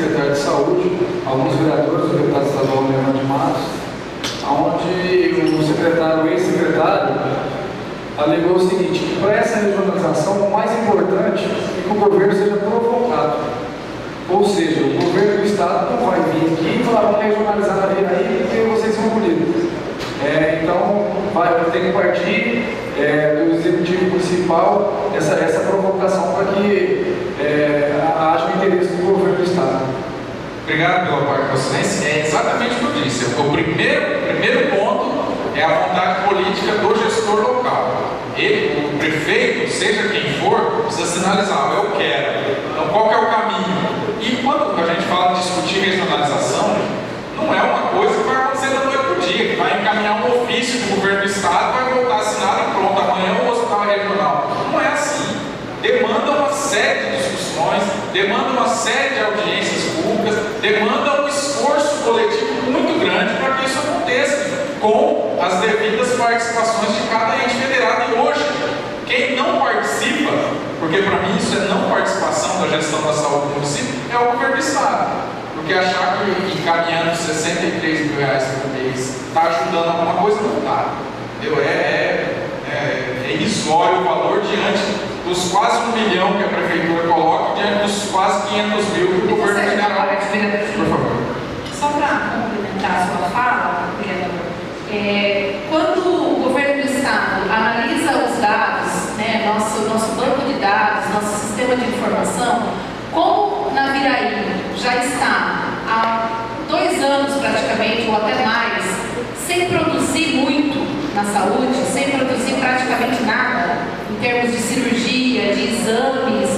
secretário de Saúde, alguns vereadores, o deputado estadual Leandro de Matos, onde o secretário, ex-secretário, alegou o seguinte, que para essa regionalização o mais importante é que o governo seja provocado. Ou seja, o governo do estado não vai vir aqui e falar, vamos regionalizar na Viraí porque vocês são bonitos. Então, tem que partir do executivo municipal essa provocação para que haja o interesse do governo do estado. Obrigado pela participação. É exatamente o que eu disse. O primeiro ponto é a vontade política do gestor local. Ele, o prefeito, seja quem for, precisa sinalizar, eu quero. Então, qual que é o caminho? E quando a gente fala de discutir regionalização, não é uma coisa que vai acontecer da noite para o dia, que vai encaminhar um ofício do governo do estado, vai voltar assinado e pronto, amanhã o hospital é regional. Não é assim. Demanda uma série de discussões, demanda uma série de audiências públicas, demanda um esforço coletivo muito grande para que isso aconteça, com as devidas participações de cada ente federado. E hoje, quem não participa, porque para mim isso é não participação da gestão da saúde do município, é o governo do estado. Porque achar que encaminhando 63 mil reais por mês está ajudando alguma coisa, não está. É irrisório o valor diante dos quase 1 milhão que a prefeitura coloca, diante dos quase 500 mil que o governo federal. Por favor. Só para complementar a sua fala, vereador, quando o governo do estado analisa os dados, né, nosso banco de dados, nosso sistema de informação, como na Viraí já está há 2 anos praticamente, ou até mais, sem produzir muito na saúde, sem produzir praticamente nada, em termos de cirurgia, de exames,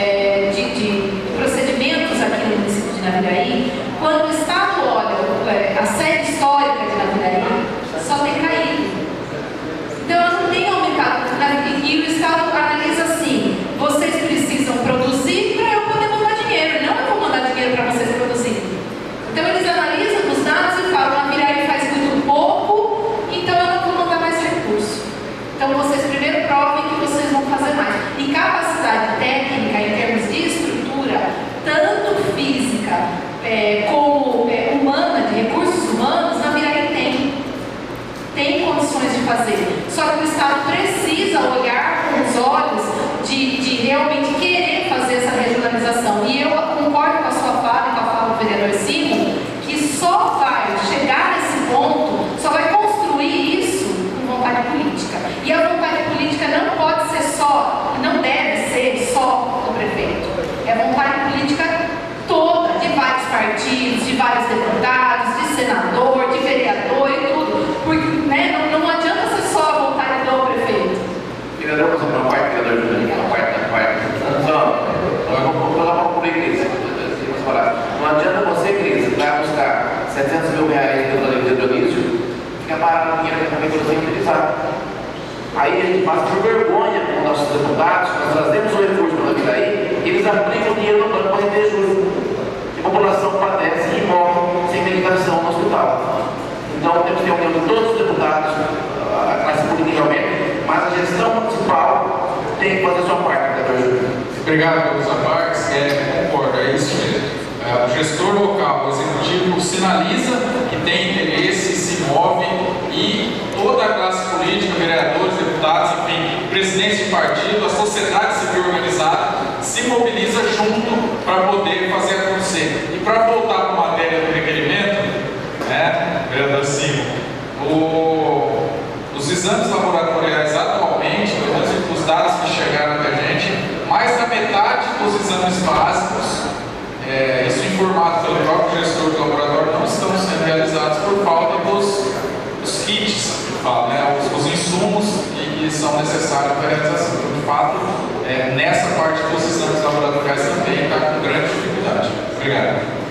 de procedimentos aqui no município de Naviraí, quando o estado olha a sede histórica de Naviraí, só tem caído. Então ela não tem aumentado, e o estado analisa assim, vocês precisam produzir para eu poder mandar dinheiro, não eu vou mandar dinheiro para vocês produzirem. Então eles analisam os dados e falam, a Viraí faz muito pouco, então eu não vou mandar mais recurso. Então vocês primeiro provem que vocês vão fazer mais. E capacidade técnica em termos de estrutura, tanto física como humana, de recursos humanos, na Viraí tem condições de fazer. Só que o Estado precisa olhar com os olhos de realmente querer fazer essa regionalização. E eu concordo com a sua fala e com a fala do vereador Simon, que só vai chegar nesse ponto, só vai construir isso com vontade política. E a vontade política não pode ser só, não deve ser só do prefeito. É vontade política toda, de vários partidos, de vários deputados, de senador, de vereador e tudo. Porque não adianta ser só a vontade do prefeito. Vereador, você não vai, vereador Juliano, não vai. Vamos falar para o Cris. Não adianta você, Cris, vai buscar 700 mil reais no Dionísio, fica parado no dinheiro que a prefeitura tem que utilizar. Aí a gente passa por vergonha com nossos deputados, nós trazemos um recurso para Viraí, eles aplicam o dinheiro no banco para reter juros. E a população padece e morre sem medicação no hospital. Então temos que ter união de todos os deputados, a classe política realmente, mas a gestão municipal tem que fazer a sua parte, vereador Júlio. Obrigado pelos aportes, concordo, é isso mesmo. O gestor local, o executivo, sinaliza que tem interesse, se move e toda a classe política, vereadores, deputados, enfim, presidentes de partido, a sociedade civil organizada se mobiliza junto para poder fazer acontecer. E para voltar para a matéria do requerimento, vereador Simon, os exames laboratoriais atualmente, pelo menos os dados que chegaram até a gente, mais da metade dos exames básicos, isso informado pelo próprio gestor do laboratório, não estão sendo realizados por falta dos kits, que fala, os insumos que são necessários para a realização. Então, de fato, nessa parte dos exames laboratoriais também está com grande dificuldade. Obrigado.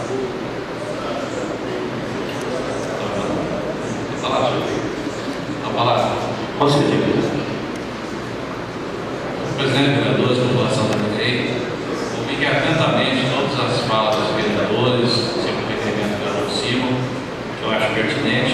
Presidente, vereadores, população da Viraí, ouvi atentamente todas as falas dos vereadores, sempre o requerimento do vereador Simon, que eu acho pertinente,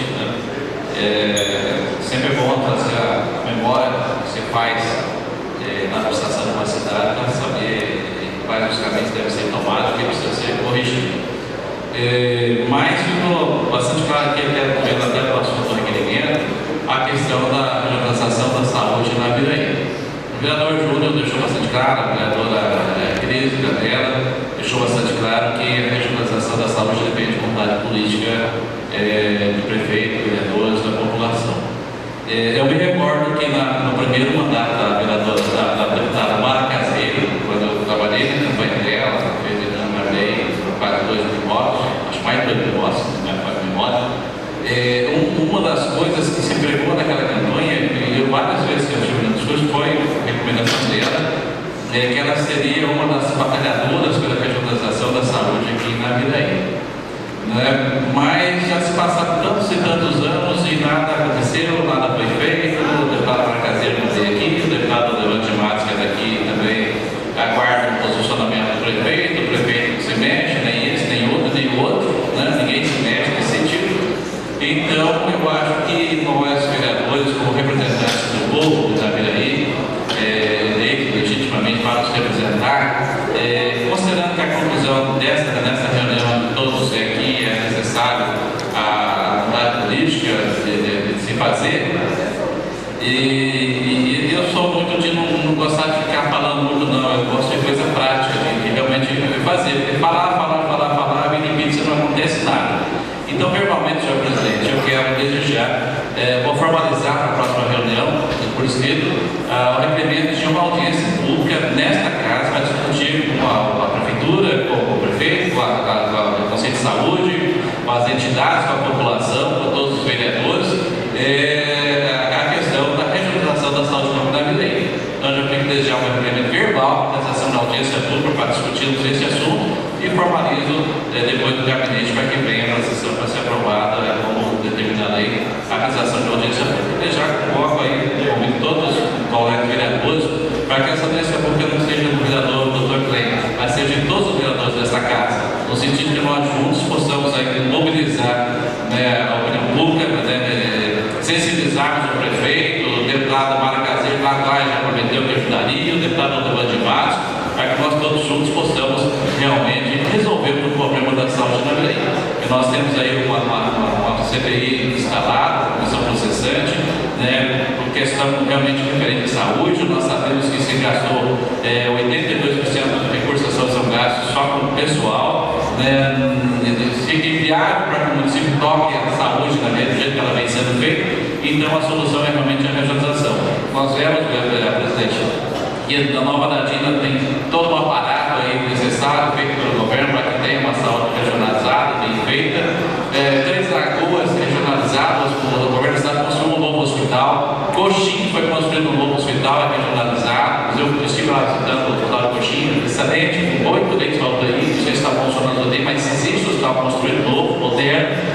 sempre é bom trazer a memória que você faz na administração de uma cidade para saber quais os caminhos devem ser tomados, o que precisa ser corrigido. corrigir. Mas ficou bastante claro que vendo até o assunto do requerimento, a questão da regionalização da saúde na Viraí. O vereador Júnior deixou bastante claro, a vereadora Cris Canela deixou bastante claro que a regionalização da saúde depende de vontade política do prefeito, vereadores, da população. Eu me recordo que no primeiro mandato da vereadora, da deputada Mara Caseiro, quando eu trabalhei na campanha dela, fez a lei quase 2 mil votos, acho mais de 2 mil votos, né, quase mil votos. Uma das coisas que se pregou naquela campanha, e eu várias vezes que eu estive no discurso, foi a recomendação dela, que ela seria uma das batalhadoras pela regionalização da saúde aqui na Viraí. Mas já se passaram tantos e tantos anos e nada aconteceu, nada foi feito. O deputado Marcaseiro não veio aqui, o deputado Levante Matos, que é daqui, também aguarda o posicionamento do prefeito. O prefeito não se mexe, nem esse, nem outro, nem outro, né? Ninguém se mexe nesse sentido. Então, eu acho que nós, vereadores, como representantes do povo da Viraí, eleitos legitimamente para nos representar, considerando que a conclusão nessa reunião de todos é que é necessário a vontade política de se fazer, e eu sou muito de não gostar de ficar falando muito, não. Eu gosto de coisa prática, de realmente fazer, porque falar, e repito, não acontece nada. Então, verbalmente, senhor presidente, eu quero desde já, vou formalizar para a próxima reunião, por escrito, o requerimento de uma audiência pública nesta casa para discutir com a prefeitura, com o prefeito, com o Conselho de Saúde, com as entidades, com a população, com todos os vereadores, a questão da regionalização da saúde pública da Viraí. Então, eu já tenho que desde já um requerimento verbal, realização da audiência pública para discutirmos esse assunto e formalizo depois do gabinete para que venha a sessão para ser aprovada, como determina a lei, a realização de audiência pública. E já coloco aí, convido todos os colegas vereadores para que essa audiência pública não seja do vereador Dr. Klein, mas seja de todos os vereadores desta casa, no sentido de nós juntos possamos aí mobilizar a opinião pública, sensibilizarmos o prefeito, o deputado Mara Caseiro lá atrás já prometeu que ajudaria, o deputado Levante Matos, para que nós todos juntos possamos realmente resolver o problema da saúde na Viraí. E nós temos aí uma CPI instalada, comissão processante, por questão realmente referente à saúde. Nós sabemos que se gastou 82% dos recursos da saúde são gastos só com o pessoal. Fica inviável para que o município toque a saúde da Viraí do jeito que ela vem sendo feita. Então a solução é realmente a regionalização. Nós vemos, presidente, que a Nova Dadina tem todo um aparato aí necessário, feito pelo governo, para que tenha uma saúde regionalizada, bem feita. 3 Lagoas regionalizadas, o governo do estado construiu um novo hospital. Coxim foi construído um novo hospital, é regionalizado. Eu estive lá visitando o hospital de Coxim, excelente, com 8 leitos de UTI, não sei se está funcionando bem, mas existe um hospital construído novo, moderno.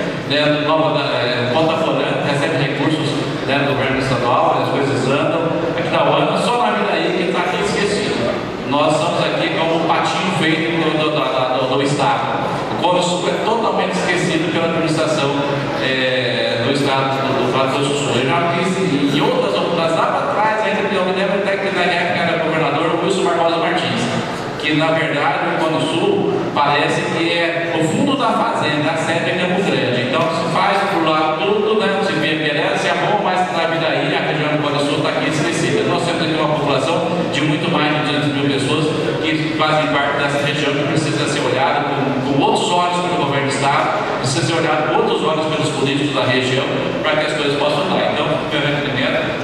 Ponta Porã recebe recursos do governo estadual, as coisas andam. Aqui na UANA, só na Viraí que está aqui esquecido. Nós estamos aqui como um patinho feito do Estado. O Cone Sul é totalmente esquecido pela administração do Estado do Mato Grosso do Sul. Eu já fiz em outras oportunidades lá para trás, ainda eu me lembro até que na época era governador o Wilson Barbosa Martins, que na verdade o Cone Sul parece que é o fundo da fazenda, a sede é Campo Grande. Então se faz por lá tudo, se merece, é bom, mas na Viraí, a região do Cone Sul está aqui esquecida. Nós temos aqui uma população de muito mais de 200 mil pessoas que fazem parte dessa região, que precisa ser olhada com outros olhos pelo governo do Estado, precisa ser olhado com outros olhos pelos políticos da região, para que as coisas possam dar. Então, o meu requerimento,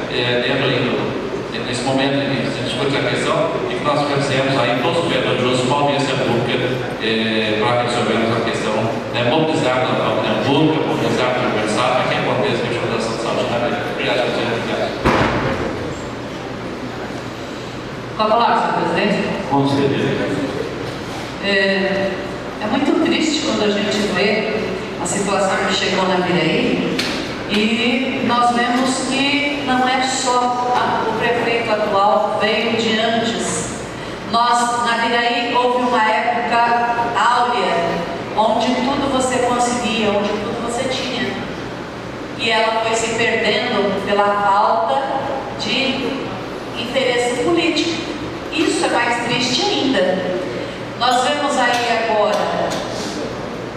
nesse momento em que se discute a questão, e que nós fizemos aí todos os vereadores juntos uma audiência pública para resolvermos a questão, mobilizar a opinião pública, mobilizar o governo do Estado, para que aconteça a regionalização de saúde na Viraí. Obrigado, senhor presidente. Com a palavra, senhor presidente. Com certeza. É muito triste quando a gente vê a situação que chegou na Viraí e nós vemos que não é só o prefeito atual, veio de antes. Nós, na Viraí, houve uma época áurea, onde tudo você conseguia, onde tudo você tinha. E ela foi se perdendo pela falta de interesse político. Isso é mais triste ainda. Nós vemos aí agora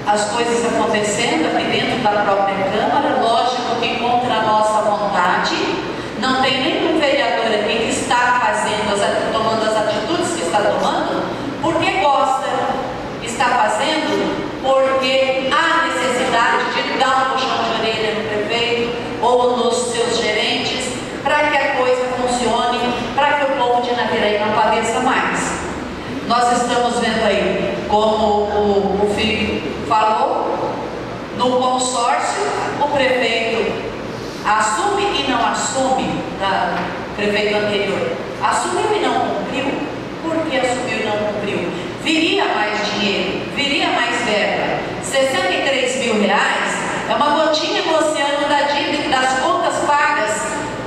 as coisas acontecendo aqui dentro da própria Câmara, lógico que contra a nossa vontade. Não tem nenhum vereador aqui que está tomando as atitudes que está tomando porque gosta, está fazendo porque há necessidade de dar um puxão de orelha no prefeito ou nos seus gerentes para que a coisa funcione, para que o povo de Naviraí não padeça mais. Nós estamos vendo aí, como o Filipe falou, no consórcio, o prefeito assume e não assume, prefeito anterior, assumiu e não cumpriu. Por que assumiu e não cumpriu? Viria mais dinheiro, viria mais verba. 63 mil reais é uma gotinha no oceano da dívida, das contas pagas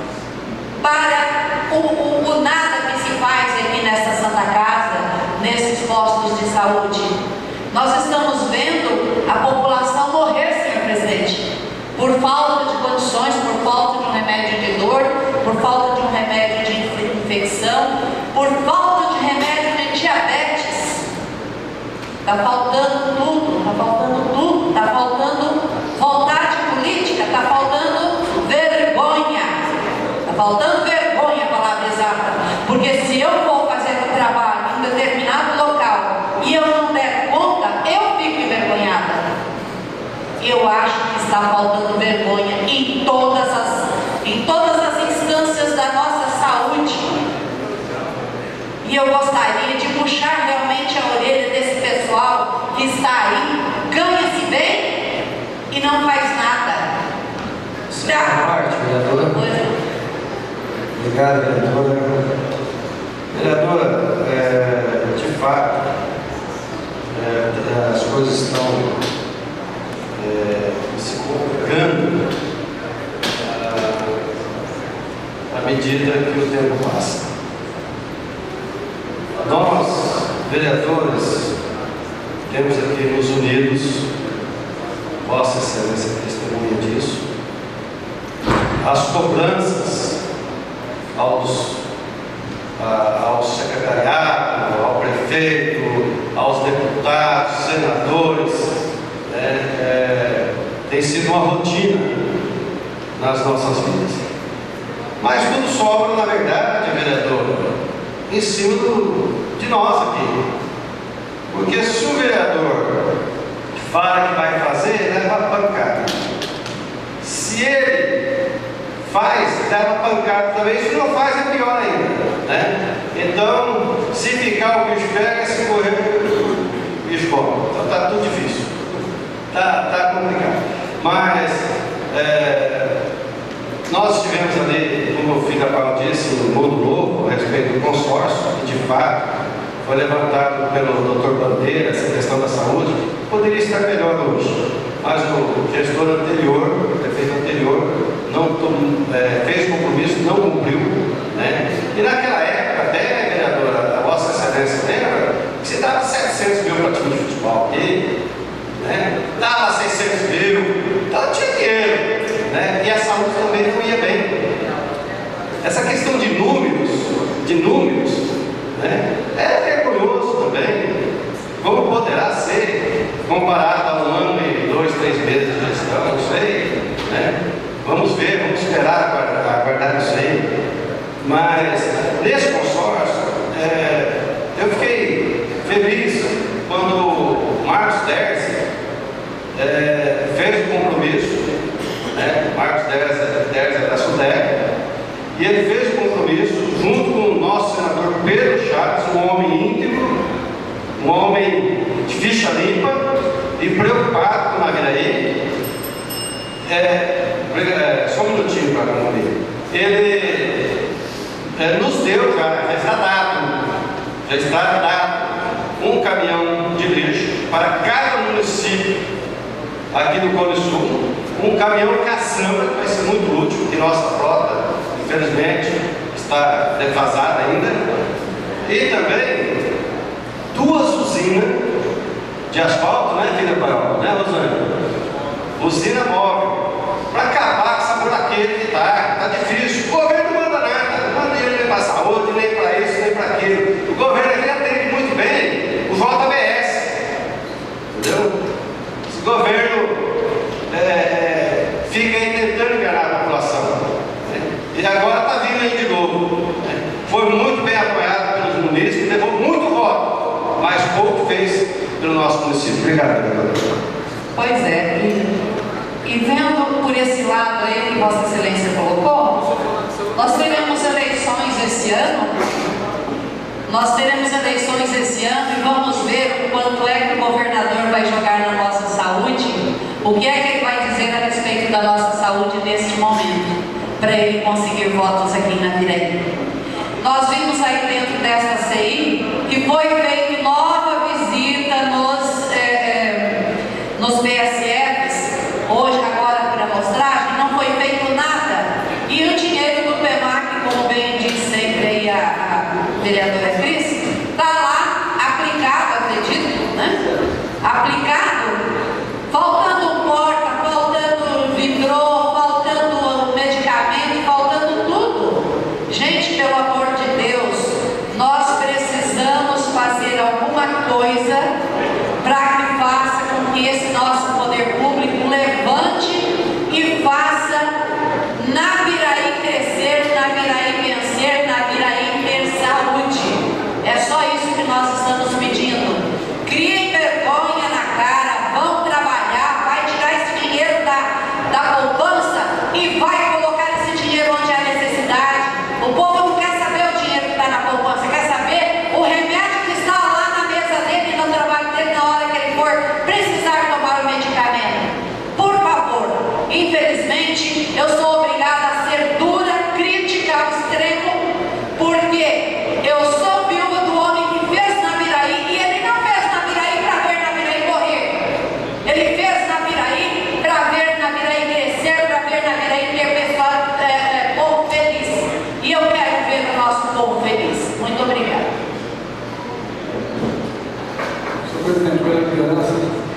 para o nada que se faz aqui nessa Santa Casa, nesses postos de saúde. Nós estamos vendo a população morrer, senhor presidente, por falta de condições, por falta de um remédio de dor, por falta de um remédio de infecção, por falta de remédio de diabetes. Está faltando tudo, está faltando tudo, está faltando vontade política, está faltando vergonha. Está faltando vergonha, a palavra exata. Porque se eu for fazer um trabalho em um determinado local e eu não der conta, eu fico envergonhada. Eu acho que está faltando vergonha em todas as instâncias da nossa saúde. E eu gostaria de puxar realmente a orelha desse pessoal que está aí, ganha-se bem e não faz nada. Obrigado, vereadora. Vereadora, de fato, as coisas estão se complicando à medida que o tempo passa. Nós, vereadores, temos aqui nos unidos, Vossa Excelência testemunha disso, as cobranças ao secretariado, ao prefeito, aos deputados, senadores, tem sido uma rotina nas nossas vidas. Mas tudo sobra, na verdade, vereador, em cima de nós aqui. Porque se o vereador fala que vai fazer, leva pancada. Se ele faz, leva pancada também. Se não faz, é pior ainda, né? Então, se ficar, o bicho pega, se correr, o bicho come. Então está tudo difícil, está complicado. Mas nós estivemos ali, como o filho da Paula disse, no Mundo Novo, a respeito do consórcio, que de fato foi levantado pelo Dr. Bandeira, essa questão da saúde, poderia estar melhor hoje. Mas o gestor anterior, o prefeito anterior, não fez compromisso, não cumpriu, né? E naquela época, até, vereadora, a Vossa Excelência lembra que você dava 700 mil para time de futebol aqui, né? Dava 600 mil, então tinha dinheiro, né? E a saúde também não ia bem. Essa questão de números, né? É vergonhoso também. Como poderá ser comparado a um ano e 2, 3 meses de gestão, não sei, né? Vamos ver, vamos esperar aguardar isso aí. Mas nesse consórcio, eu fiquei feliz quando o Marcos Derzi fez o compromisso, né? Marcos Derzi é da SUDEC, e ele fez o compromisso junto com o nosso senador Pedro Chaves, um homem íntegro, um homem de ficha limpa e preocupado com a Naviraí. Só um minutinho para concluir. Ele nos deu já está dado um caminhão de lixo para cada município aqui do Cone Sul, um caminhão caçamba que vai ser muito útil, porque nossa frota, infelizmente, está defasada ainda, e também 2 usinas de asfalto, né, filha Paola? Né, Rosângela? Usina móvel, para acabar com essa buraqueira que está difícil. O governo não manda nada, não manda dinheiro nem para a saúde, nem para isso, nem para aquilo. O governo aqui atende muito bem o JBS, entendeu? O governo fica aí tentando enganar a população, né? E agora está vindo aí de novo, né? Foi muito bem apoiado pelos munícipes, levou muito voto, mas pouco fez pelo nosso município. Obrigado, vereador. Pois é, e vendo por esse lado aí que Vossa Excelência colocou, nós teremos eleições esse ano. Nós teremos eleições esse ano e vamos ver o quanto é que o governador vai jogar na nossa saúde, o que é que ele vai dizer a respeito da nossa saúde neste momento, para ele conseguir votos aqui na Viraí. Nós vimos aí dentro desta CI que foi feita nova visita nos PSFs, hoje agora por amostragem, não foi feito nada. E o dinheiro do PEMAC, como bem disse sempre aí a vereadora Cris, está lá aplicado, acredito, né? Aplicado, faltando porta, faltando vidro, faltando medicamento, faltando tudo. Gente, pelo amor de Deus, nós precisamos fazer alguma coisa para que faça com que esse nosso poder público levante e faça na Viraí crescer, na Viraí vencer, na Viraí ter saúde. É só isso que nós estamos pedindo. Criem vergonha na cara, vão trabalhar, vai tirar esse dinheiro da poupança e vai colocar esse dinheiro onde há necessidade. O povo não quer saber o dinheiro que está na poupança, quer saber o remédio que está lá na mesa dele e no trabalho dele na hora que ele for precisar tomar o medicamento. Por favor, infelizmente, eu sou obrigada a ser dura, crítica ao extremo, porque eu sou viúva do homem que fez na Viraí e ele não fez na Viraí para ver na Viraí morrer. Ele fez na Viraí para ver na Viraí crescer, para ver na Viraí ter pessoal, povo feliz. E eu quero ver o nosso povo feliz. Muito obrigada. Senhor presidente, pela liderança,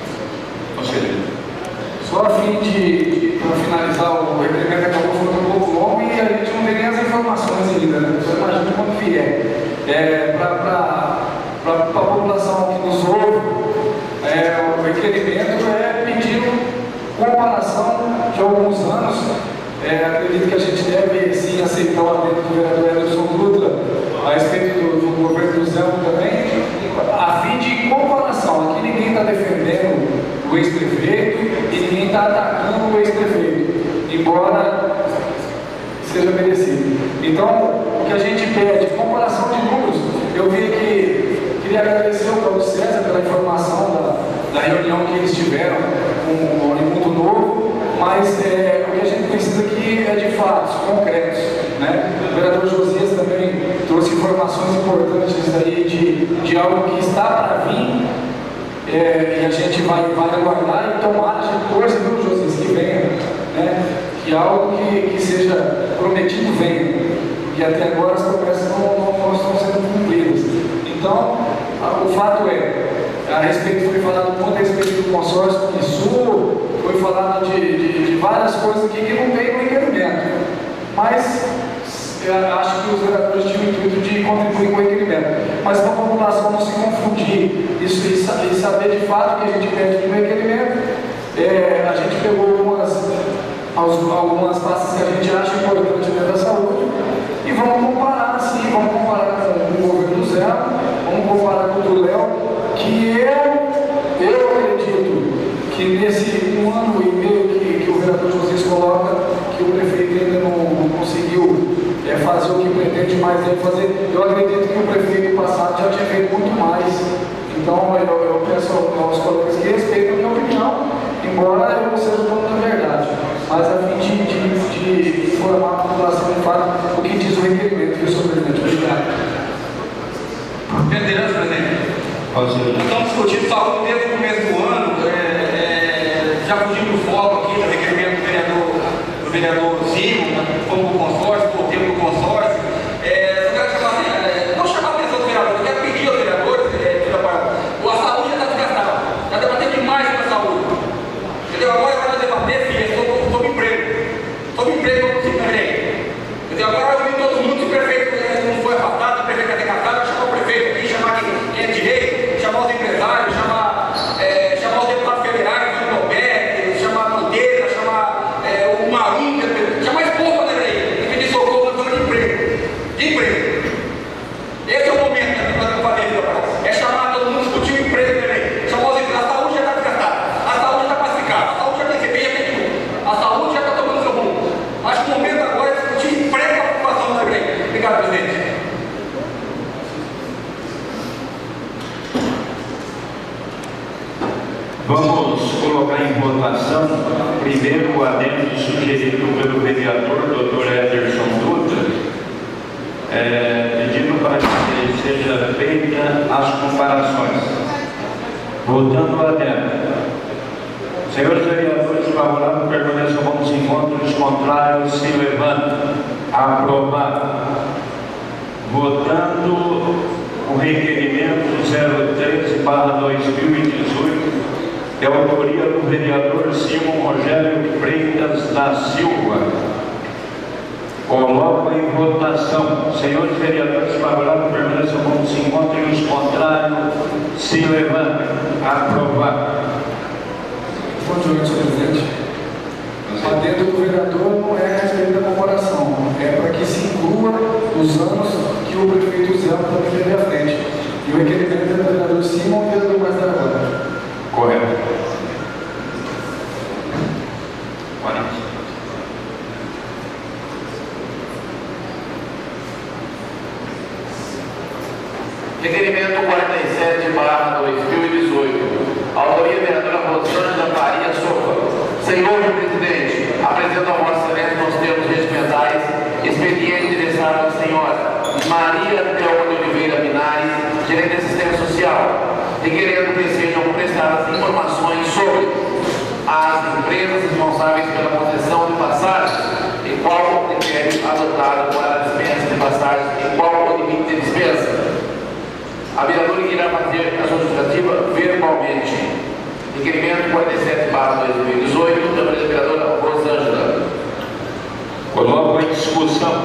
só a fim de finalizar, o requerimento acabou ficando um pouco longo e a gente não tem nem as informações ainda, né? Você imagina quando vier. Para a população que nos ouve, o requerimento é pedindo comparação de alguns anos. Acredito que a gente deve sim aceitar o adendo do vereador Ederson Dutra a respeito do governo do Zé também, a fim de comparação. Aqui ninguém está defendendo o ex-prefeito e ninguém está atacando o ex-prefeito, embora seja merecido. Então, o que a gente pede, comparação de números, eu vi que queria agradecer ao Paulo César pela informação da reunião que eles tiveram com o Olimundo Novo, mas o que a gente precisa aqui é de fatos concretos, né? O vereador Josias também trouxe informações importantes aí de algo que está para vir, e a gente vai aguardar e tomar, a gente torce, viu, Josias, que venha, né? Que algo que seja prometido venha, e até agora as promessas não estão sendo cumpridas. Então, o fato a respeito, foi falado muito a respeito do consórcio Sul, foi falado de várias coisas aqui que não tem no requerimento, mas eu acho que os vereadores tinham o intuito de contribuir com o requerimento, mas para a população não se confundir isso e saber de fato o que a gente pede no requerimento, a gente pegou algumas pastas que a gente acha importante dentro da saúde e vamos comparar sim, vamos comparar com o governo do Zé, vamos comparar com o do Léo, que eu acredito que nesse 1 ano e meio que o vereador José coloca, que o prefeito ainda não conseguiu fazer o que pretende mais deve fazer. Eu acredito que o prefeito passado já tinha feito muito mais. Então eu peço aos colegas que respeitem a minha opinião, embora eu não seja o dono da verdade, mas a fim de informar a população de fato o que diz o requerimento, viu, senhor presidente? Obrigado. Vereador presidente. Nós estamos discutindo saúde desde o começo do ano, já fugindo do foco aqui do requerimento do vereador Zico, como do consórcio, do tempo do consórcio. Eu quero não chamar a atenção do vereador, eu quero pedir aos vereadores, a saúde já está desgastada, já debateu demais sobre a saúde. Entendeu? Agora vai debater, filha, sobre emprego. Sobre emprego, eu consigo também. Entendeu? Agora eu vi todo mundo, se o prefeito não foi afastado, o prefeito vai ter casado, vai chamar o prefeito aqui, chamar quem é direito, chamar os empresários, chamar os deputados federais, Vamos colocar em votação primeiro o adendo sugerido pelo vereador Dr. Ederson Dutra, pedindo para que seja feita as comparações. Votando o adendo. Senhores vereadores, favoráveis permaneçam como se encontram, os contrários se levantam. Aprovado. Votando o requerimento 013/2018, de autoria do vereador Simon Rogério Freitas da Silva. Coloco em votação. Senhores vereadores, favoráveis permaneçam como se encontram, os contrários se levantem. Aprovado. Continuando, senhor presidente. O adendo do vereador não é a respeito da comparação, é para que se inclua os anos que o prefeito Zé também teve à frente. E o requerimento é do vereador Simon e do vereador Mais da Agora. Correto. Requerimento 47/2018. Autoria vereadora Rosângela Faria Souza. Senhor presidente, apresento a Vossa Excelência nos termos regimentais expediente endereçado à senhora Maria Thelma de Oliveira Minari, gerente de assistência social, requerendo que sejam prestadas informações sobre as empresas responsáveis pela concessão de passagens e qual o critério adotado para a dispensa de passagens e qual o limite de dispensa. A vereadora irá fazer a sua justificativa verbalmente. Requerimento 47/2018, da vereadora Rosângela. Coloco em discussão.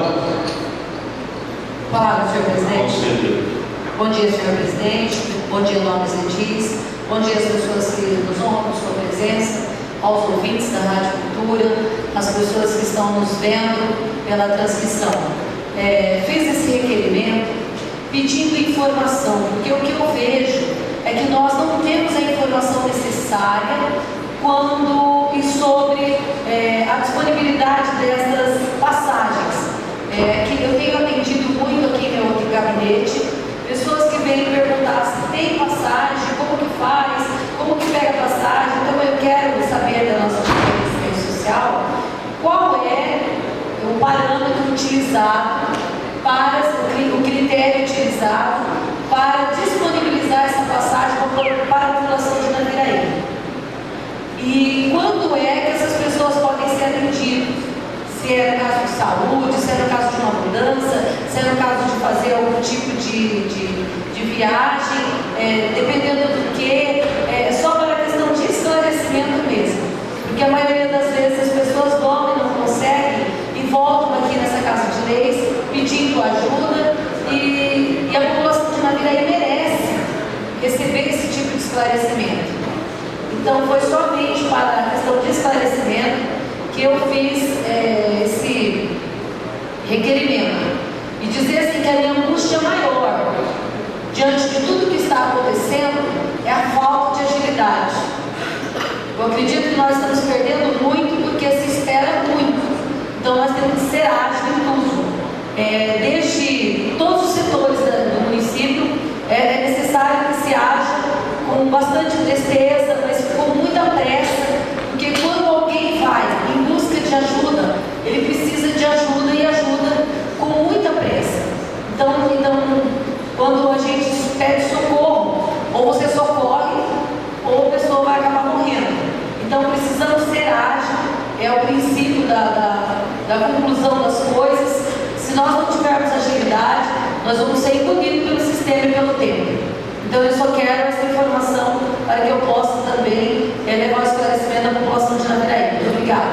Palavra, senhor presidente. Conselheiro. Bom dia, senhor presidente. Bom dia, nomes e dias. Bom dia às pessoas que nos honram com sua presença, aos ouvintes da Rádio Cultura, às pessoas que estão nos vendo pela transmissão. Fiz esse requerimento pedindo informação, porque o que eu vejo é que nós não temos a informação necessária e sobre a disponibilidade dessas passagens. Que eu tenho atendido muito aqui no meu gabinete, pessoas que vêm perguntar se tem passagem, como que faz, como que pega a passagem. Então eu quero saber da nossa assistência social qual é o parâmetro utilizado, o critério utilizado para disponibilizar essa passagem para a população de Naviraí. E quando é que essas pessoas podem ser atendidas? Se é no caso de saúde, se é no caso de uma mudança, se é no caso de fazer algum tipo de viagem, dependendo do que, só para a questão de esclarecimento mesmo. Porque a maioria das vezes as pessoas vão e não conseguem e voltam aqui nessa Casa de Leis pedindo ajuda e a população de Naviraí merece receber esse tipo de esclarecimento. Então foi somente para a questão de esclarecimento que eu fiz esse requerimento. E dizer assim que a minha angústia maior diante de tudo que está acontecendo é a falta de agilidade. Eu acredito que nós estamos perdendo muito porque se espera muito. Então nós temos que ser ágeis em tudo. Desde todos os setores do município, é necessário que se haja com bastante presteza, mas com muita pressa, porque quando alguém vai em busca de ajuda, ele precisa de ajuda e ajuda com muita pressa. Então quando a gente pede socorro, ou você socorre, ou a pessoa vai acabar morrendo. Então precisamos ser ágeis, é o princípio da conclusão das coisas. Se nós não tivermos agilidade, nós vamos ser engolidos pelo sistema e pelo tempo. Então eu só quero essa informação para que eu possa também levar o esclarecimento da população de Naviraí. Muito obrigada.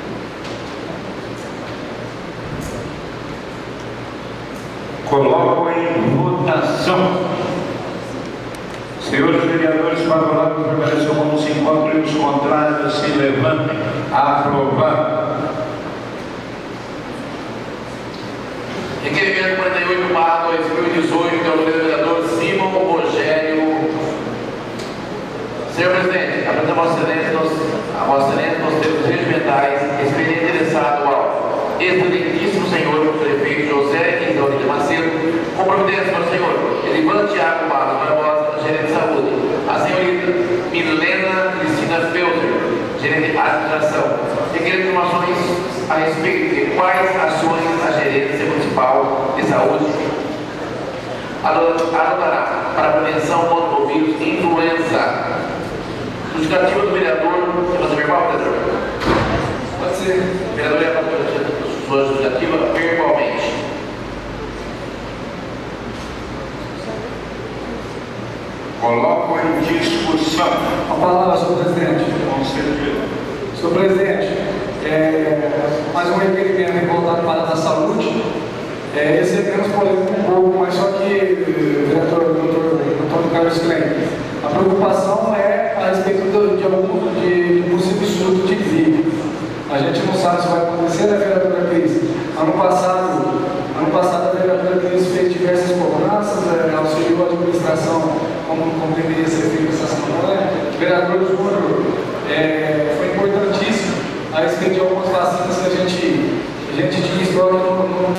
Coloco em votação. Senhores vereadores, favoráveis permaneçam como se encontram e os contrários se levantem. Aprovado. Requerimento 48/2018, do vereador Simon Rogério. Senhor presidente, apresento a Vossa Excelência nos termos regimentais, expediente endereçado ao excelentíssimo senhor prefeito José Isidoro de Macedo, com providência para o senhor Elivan Tiago Barros Barbosa, gerente de saúde, a senhorita Milena gerente de administração, requer informações a respeito de quais ações a gerência municipal de saúde adotará para a prevenção contra o vírus influenza. Justificativa do vereador, você verbal, vereador? Pode ser. Vereador, é a sua justificativa verbalmente. Coloco em discussão. A palavra, senhor presidente. Senhor presidente, mais um requerimento voltado para a área da saúde. Esse é menos polêmico um pouco, mas só que, vereador Antônio Carlos Klein, a preocupação é a respeito de possível surto de gripe. A gente não sabe se vai acontecer, né, vereadora Cris? Ano passado a vereadora Cris fez diversas cobranças, auxiliou a administração como deveria ser feito essa semana. O vereador Júnior foi importantíssimo a respeito de algumas vacinas que a gente tinha estoque no